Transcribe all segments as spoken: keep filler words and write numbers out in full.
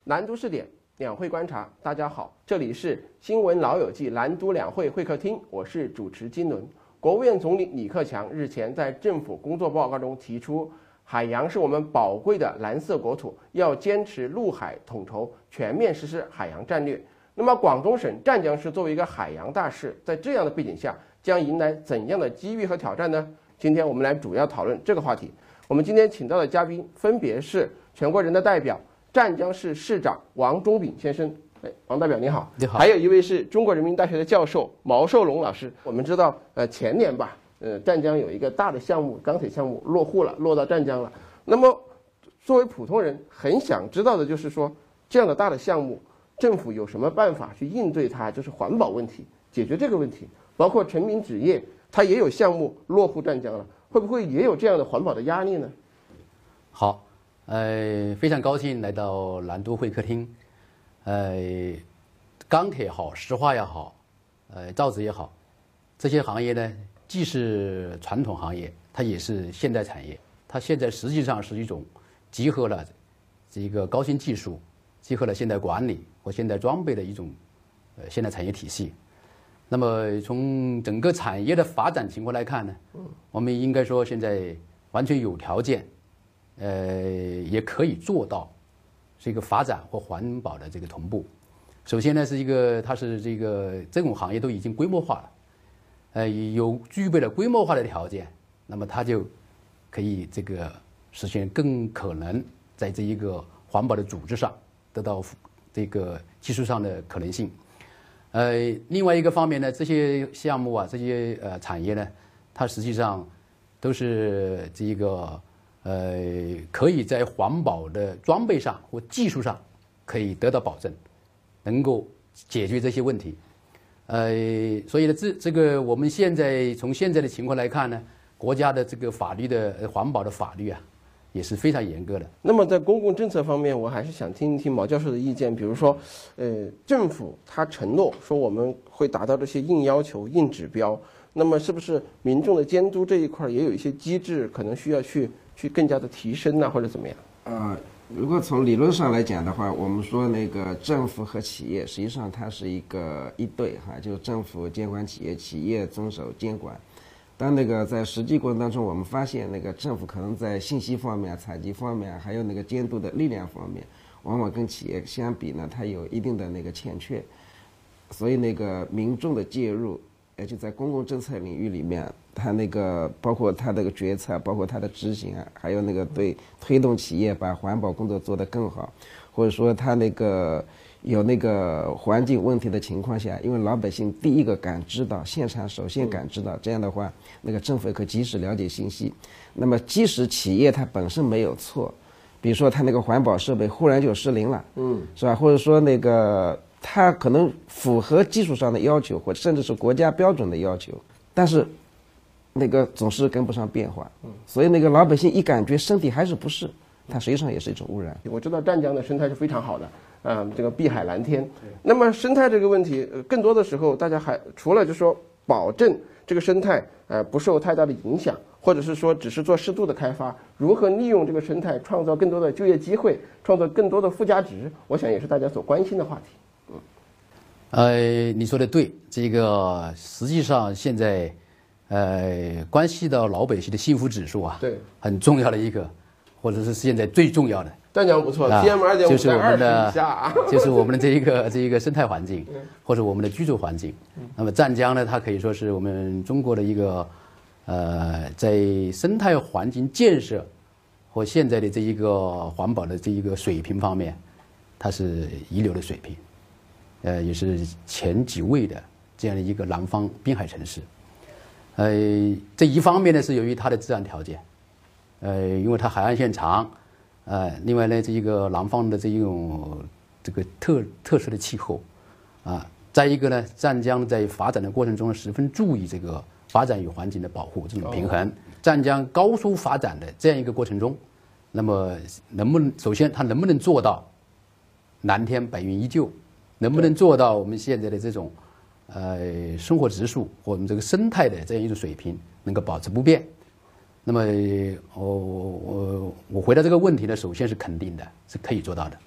南都视点，两会观察。大家好，这里是新闻老友记南都两会会客厅，我是主持金伦。国务院总理李克强日前在政府工作报告中提出，海洋是我们宝贵的蓝色国土，要坚持陆海统筹，全面实施海洋战略。那么，广东省湛江市作为一个海洋大市，在这样的背景下，将迎来怎样的机遇和挑战呢？今天我们来主要讨论这个话题。我们今天请到的嘉宾分别是全国人大代表、湛江市市长王忠炳先生。哎，王代表你好。 你好。 还有一位是中国人民大学的教授毛寿龙老师。我们知道，呃，前年吧，呃，湛江有一个大的项目，钢铁项目落户了，落到湛江了。那么，作为普通人，很想知道的就是说，这样的大的项目，政府有什么办法去应对它？就是环保问题，解决这个问题。包括成名纸业，它也有项目落户湛江了，会不会也有这样的环保的压力呢？ 好，呃，非常高兴来到南都会客厅。呃，钢铁好，石化也好，呃，造纸也好，这些行业呢，既是传统行业，它也是现代产业。它现在实际上是一种集合了这个高新技术，集合了现代管理和现代装备的一种呃现代产业体系。那么从整个产业的发展情况来看呢，我们应该说现在完全有条件，呃，也可以做到这个发展和环保的这个同步。首先呢，是一个它是这个这种行业都已经规模化了，呃，有具备了规模化的条件，那么它就可以这个实现更可能在这一个环保的组织上得到这个技术上的可能性。呃，另外一个方面呢，这些项目啊，这些呃产业呢，它实际上都是这一个呃可以在环保的装备上或技术上可以得到保证，能够解决这些问题。呃，所以呢，这这个我们现在从现在的情况来看呢，国家的这个法律的呃环保的法律啊，也是非常严格的。 那么在公共政策方面，我还是想听一听毛教授的意见。比如说，呃，政府他承诺说我们会达到这些硬要求、硬指标，那么是不是民众的监督这一块也有一些机制，可能需要去去更加的提升呢，或者怎么样？ 呃，如果从理论上来讲的话，我们说那个政府和企业实际上它是一个一对哈，就是政府监管企业，企业遵守监管。但那个在实际过程当中，我们发现那个政府可能在信息方面、采集方面，还有那个监督的力量方面，往往跟企业相比呢，它有一定的那个欠缺。所以那个民众的介入，而且在公共政策领域里面，它那个包括它这个决策，包括它的执行啊，还有那个对推动企业把环保工作做得更好，或者说它那个有那个环境问题的情况下，因为老百姓第一个感知到，现场首先感知到，这样的话，那个政府也可及时了解信息。那么即使企业它本身没有错，比如说它那个环保设备忽然就失灵了，嗯，是吧？或者说那个它可能符合技术上的要求，或甚至是国家标准的要求，但是那个总是跟不上变化，嗯，所以那个老百姓一感觉身体还是不适，它实际上也是一种污染。 我知道湛江的生态是非常好的。嗯，这个碧海蓝天。那么生态这个问题，呃、更多的时候大家还除了就说保证这个生态呃不受太大的影响，或者是说只是做适度的开发，如何利用这个生态创造更多的就业机会，创造更多的附加值，我想也是大家所关心的话题。嗯， 呃，你说的对，这个实际上现在呃关系到老百姓的幸福指数啊，对，很重要的一个，或者是现在最重要的。 湛江不错 ，P M 二点五 在二十以下， 就是我们的这一个这一个生态环境，或者我们的居住环境。那么湛江呢，它可以说是我们中国的一个呃，在生态环境建设和现在的这一个环保的这一个水平方面，它是一流的水平，呃，也是前几位的这样的一个南方滨海城市。呃，这一方面呢是由于它的自然条件，呃，因为它海岸线长。呃，另外呢，这一个南方的这一种这个特特殊的气候，啊，再一个呢，湛江在发展的过程中十分注意这个发展与环境的保护这种平衡。湛江高速发展的这样一个过程中，那么能不能首先它能不能做到蓝天白云依旧，能不能做到我们现在的这种呃生活质素或我们这个生态的这样一种水平能够保持不变？那么我我我回答这个问题呢，首先是肯定的，是可以做到的。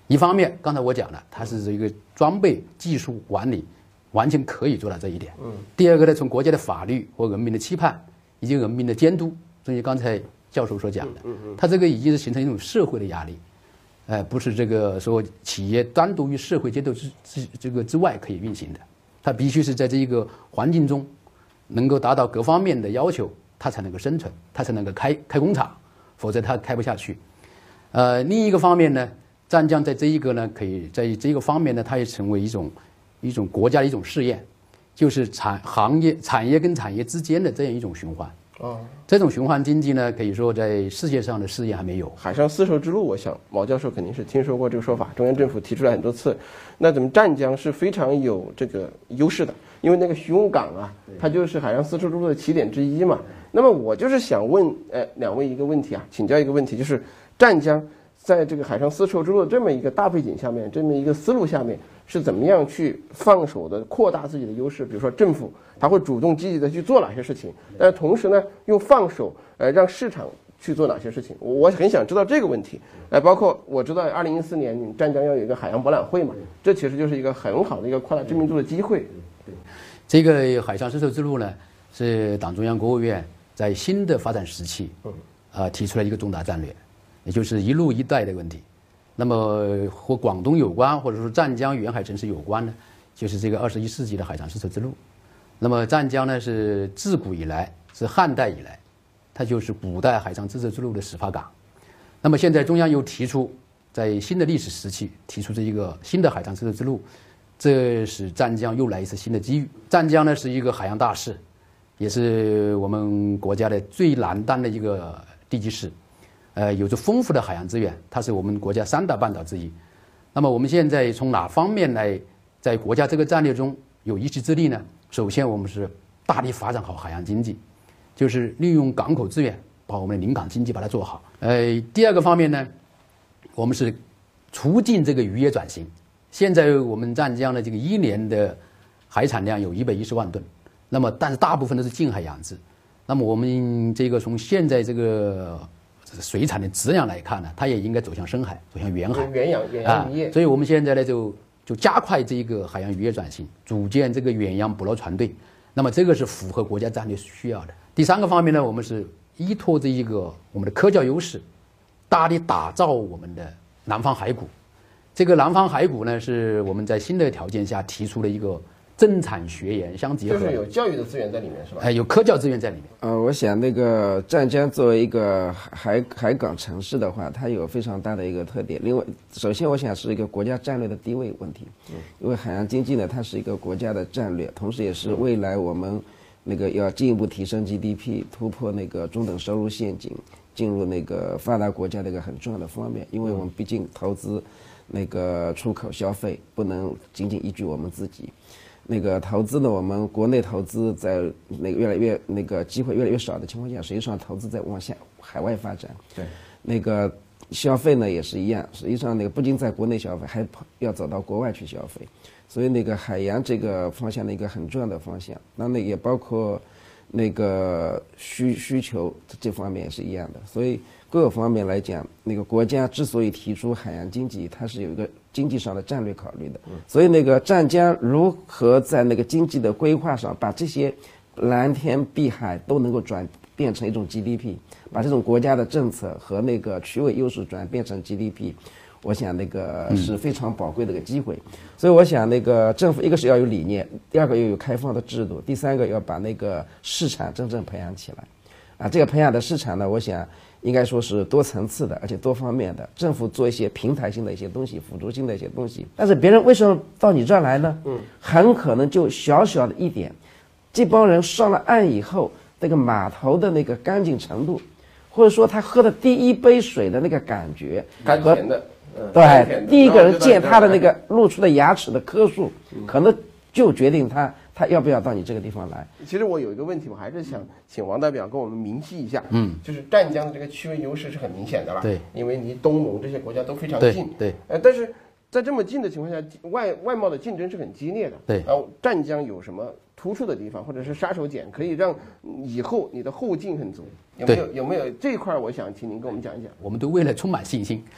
一方面，刚才我讲了，它是这个装备技术管理完全可以做到这一点。嗯。第二个呢，从国家的法律和人民的期盼以及人民的监督，正如刚才教授所讲的，嗯嗯，它这个已经是形成一种社会的压力，呃，不是这个说企业单独于社会结构之之这个之外可以运行的，它必须是在这一个环境中能够达到各方面的要求，它才能够生存，它才能够开开工厂，否则它开不下去。呃，另一个方面呢，湛江在这一个呢，可以在这一个方面呢，它也成为一种一种国家的一种试验，就是产行业产业跟产业之间的这样一种循环。哦，这种循环经济呢，可以说在世界上的试验还没有。 海上丝绸之路，我想毛教授肯定是听说过这个说法，中央政府提出来很多次。那咱们湛江是非常有这个优势的，因为那个徐汇港啊，它就是海上丝绸之路的起点之一嘛。那么我就是想问，呃，两位一个问题啊，请教一个问题，就是湛江在这个海上丝绸之路这么一个大背景下面，这么一个思路下面，是怎么样去放手的扩大自己的优势？比如说政府他会主动积极的去做哪些事情，但同时呢又放手，呃，让市场去做哪些事情？我很想知道这个问题。呃，包括我知道二零一四年湛江要有一个海洋博览会嘛，这其实就是一个很好的一个扩大知名度的机会。 对，这个海上丝绸之路呢，是党中央、国务院在新的发展时期，呃，提出了一个重大战略，也就是一路一带的问题。那么和广东有关，或者说湛江沿海城市有关呢，就是这个二十一世纪的海上丝绸之路。那么湛江呢，是自古以来，是汉代以来，它就是古代海上丝绸之路的始发港。那么现在中央又提出，在新的历史时期提出这一个新的海上丝绸之路，这使湛江又来一次新的机遇。湛江呢是一个海洋大市，也是我们国家的最南端的一个地级市。呃，有着丰富的海洋资源，它是我们国家三大半岛之一。那么我们现在从哪方面来在国家这个战略中有一席之地呢？首先，我们是大力发展好海洋经济，就是利用港口资源，把我们的临港经济把它做好。呃，第二个方面呢，我们是促进这个渔业转型。现在我们湛江的这个一年的海产量有一百一十万吨，那么但是大部分都是近海养殖。那么我们这个从现在这个水产的质量来看呢，它也应该走向深海，走向远海， 远洋远洋渔业、 啊。所以我们现在呢就就加快这一个海洋渔业转型，组建这个远洋捕捞船队。那么这个是符合国家战略需要的。第三个方面呢，我们是依托这一个我们的科教优势，大力打造我们的南方海谷。这个南方海谷呢，是我们在新的条件下提出了一个政产学研相结合， 就是有教育的资源在里面，是吧？ 哎，有科教资源在里面。 呃，我想那个湛江作为一个海海港城市的话，它有非常大的一个特点。另外，首先我想是一个国家战略的地位问题，因为海洋经济呢，它是一个国家的战略，同时也是未来我们那个要进一步提升 G D P、突破那个中等收入陷阱，进入那个发达国家的一个很重要的方面。因为我们毕竟投资、那个出口消费不能仅仅依据我们自己。那个投资呢，我们国内投资在那个越来越那个机会越来越少的情况下，实际上投资在往下海外发展。 对， 那个消费呢也是一样，实际上那个不仅在国内消费，还要走到国外去消费。所以那个海洋这个方向的一个很重要的方向，那那也包括那个需需求这方面也是一样的。所以各个方面来讲，那个国家之所以提出海洋经济，它是有一个经济上的战略考虑的。所以那个湛江如何在那个经济的规划上，把这些蓝天碧海都能够转变成一种 G D P， 把这种国家的政策和那个区位优势转变成 G D P， 我想那个是非常宝贵的一个机会。所以我想那个政府一个是要有理念，第二个要有开放的制度，第三个要把那个市场真正培养起来。啊，这个培养的市场呢，我想应该说是多层次的，而且多方面的。政府做一些平台性的一些东西，辅助性的一些东西，但是别人为什么到你这儿来呢？嗯，很可能就小小的一点，这帮人上了岸以后，那个码头的那个干净程度，或者说他喝的第一杯水的那个感觉， 甘甜的， 嗯、对，第一个人见他的那个露出的牙齿的颗数，嗯、可能就决定他。他要不要到你这个地方来？ 其实我有一个问题，我还是想请王代表跟我们明细一下。嗯，就是湛江的这个区位优势是很明显的了。 对， 因为离东盟这些国家都非常近。 对。对呃，但是在这么近的情况下，外外贸的竞争是很激烈的。 对。 然后湛江有什么突出的地方，或者是杀手锏，可以让以后你的后劲很足？有没有有没有这一块？我想请您跟我们讲一讲。 我们对未来充满信心。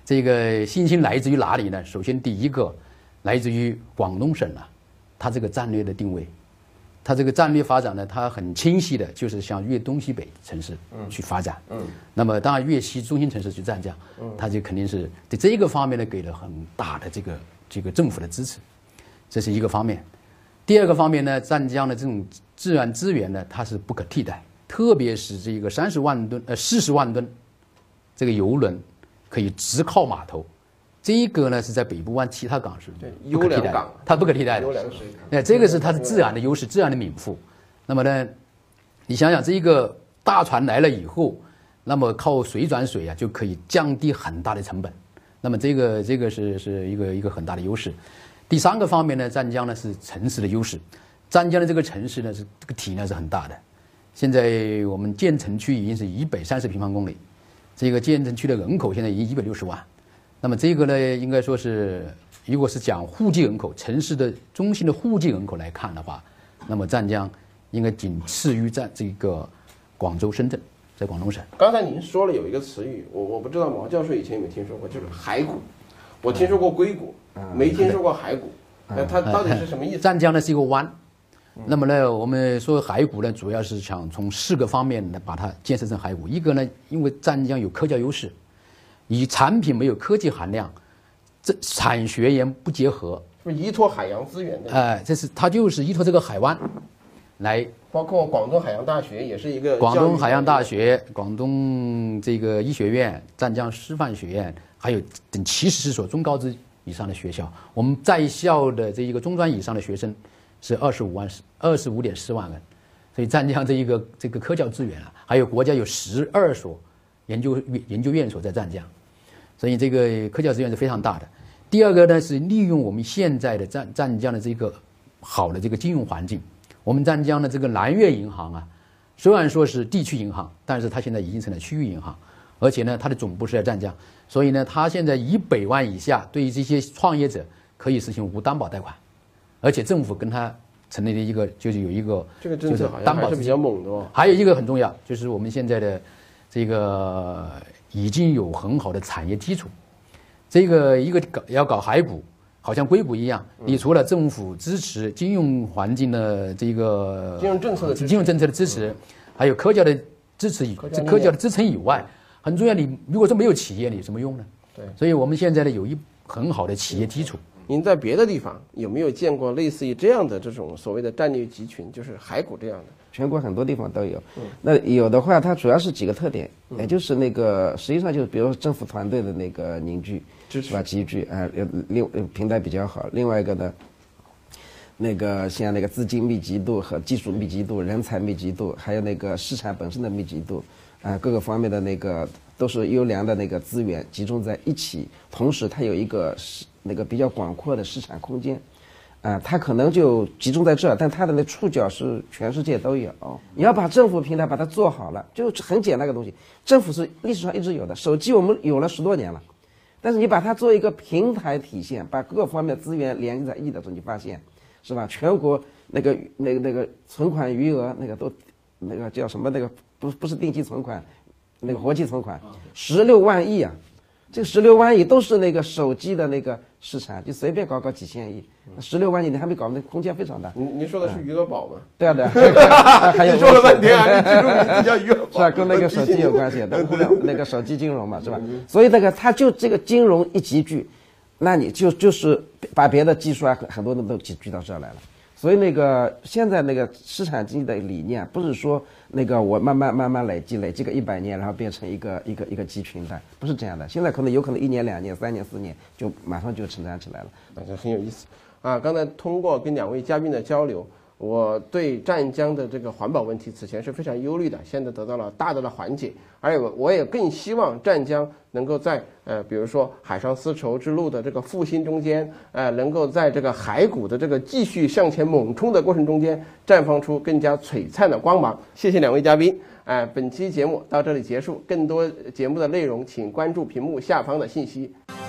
这个信心来自于哪里呢？首先第一个来自于广东省啊，它这个战略的定位，它这个战略发展呢，它很清晰的就是向粤东西北城市去发展。嗯，嗯那么当然粤西中心城市去战将，嗯，它就肯定是对这个方面呢给了很大的这个这个政府的支持，这是一个方面。第二个方面呢，湛江的这种自然资源呢，它是不可替代，特别是这个三十万吨呃四十万吨这个油轮可以直靠码头。这一个呢是在北部湾其他港是不可替代的，它不可替代的。哎，这个是它的自然的优势，自然的禀赋。那么呢，你想想，这一个大船来了以后，那么靠水转水啊，就可以降低很大的成本。那么这个这个是是一个一个很大的优势。第三个方面呢，湛江呢是城市的优势。湛江的这个城市呢是这个体量是很大的。现在我们建成区已经是一百三十平方公里，这个建成区的人口现在已经一百六十万。那么这个呢，应该说是，如果是讲户籍人口，城市的中心的户籍人口来看的话，那么湛江应该仅次于在这个广州、深圳，在广东省。 刚才您说了有一个词语，我我不知道毛教授以前有没有听说过，就是骸骨。我听说过硅谷，没听说过骸骨。那它到底是什么意思？ 湛江呢是一个湾。那么呢，我们说骸骨呢，主要是想从四个方面呢把它建设成骸骨。一个呢，因为湛江有科教优势。以产品没有科技含量，这产学研不结合， 是依托海洋资源的。 哎、呃，这是它就是依托这个海湾，来。 包括广东海洋大学也是一个。 广东海洋大学、广东这个医学院、湛江师范学院，还有等七十所中高职以上的学校，我们在校的这一个中专以上的学生是二十五万二十五点四万人，所以湛江这一个这个科教资源啊，还有国家有十二所研究研究院所在湛江。所以这个科教资源是非常大的。第二个呢是利用我们现在的湛湛江的这个好的这个金融环境。我们湛江的这个南粤银行啊，虽然说是地区银行，但是它现在已经成了区域银行，而且呢它的总部是在湛江，所以呢它现在一百万以下对于这些创业者可以实行无担保贷款，而且政府跟他成立了一个就是有一个这个政策好像还是比较猛的哦。 还有一个很重要，就是我们现在的这个。已经有很好的产业基础，这个一个搞要搞骸骨，好像硅谷一样，你除了政府支持、金融环境的这个金融政策的金融政策的支持，还有科教的支持以科教的支撑以外，很重要。你如果说没有企业，你有什么用呢？ 对， 所以我们现在呢有一很好的企业基础。 您在别的地方有没有见过类似于这样的这种所谓的战略集群，就是骸骨这样的？ 全国很多地方都有。嗯、那有的话，它主要是几个特点，嗯、也就是那个实际上就是比如说政府团队的那个凝聚，是吧？集聚啊，另平台比较好。另外一个呢，那个像那个资金密集度和技术密集度、人才密集度，还有那个市场本身的密集度，啊，各个方面的那个都是优良的那个资源集中在一起，同时它有一个那个比较广阔的市场空间。啊，它可能就集中在这儿，但它的那触角是全世界都有。你要把政府平台把它做好了，就很简单个东西。政府是历史上一直有的，手机我们有了十多年了，但是你把它做一个平台体现，把各方面资源连在一起的时候，你发现是吧？全国那个那个那个存款余额那个都那个叫什么那个不不是定期存款，那个活期存款十六万亿啊！这个十六万亿都是那个手机的那个市场，就随便搞搞几千亿，十六万亿你还没搞，那空间非常大。 您您说的是余额宝吗？ 对啊对啊，还有你说了半天还是记住名字叫余额宝， 是吧？跟那个手机有关系的，互联那个手机金融嘛，是吧？所以那个它就这个金融一集聚，那你就就是把别的技术啊很多的都集聚到这儿来了。所以那个现在那个市场经济的理念，不是说那个我慢慢慢慢累积，累积个一百年，然后变成一个一个一个集群的，不是这样的。现在可能有可能一年、两年、三年、四年就马上就成长起来了， 啊，这很有意思啊！刚才通过跟两位嘉宾的交流，我对湛江的这个环保问题此前是非常忧虑的，现在得到了大大的缓解，而且我也更希望湛江能够在呃，比如说海上丝绸之路的这个复兴中间，呃，能够在这个骸骨的这个继续向前猛冲的过程中间，绽放出更加璀璨的光芒。谢谢两位嘉宾，哎、呃，本期节目到这里结束，更多节目的内容请关注屏幕下方的信息。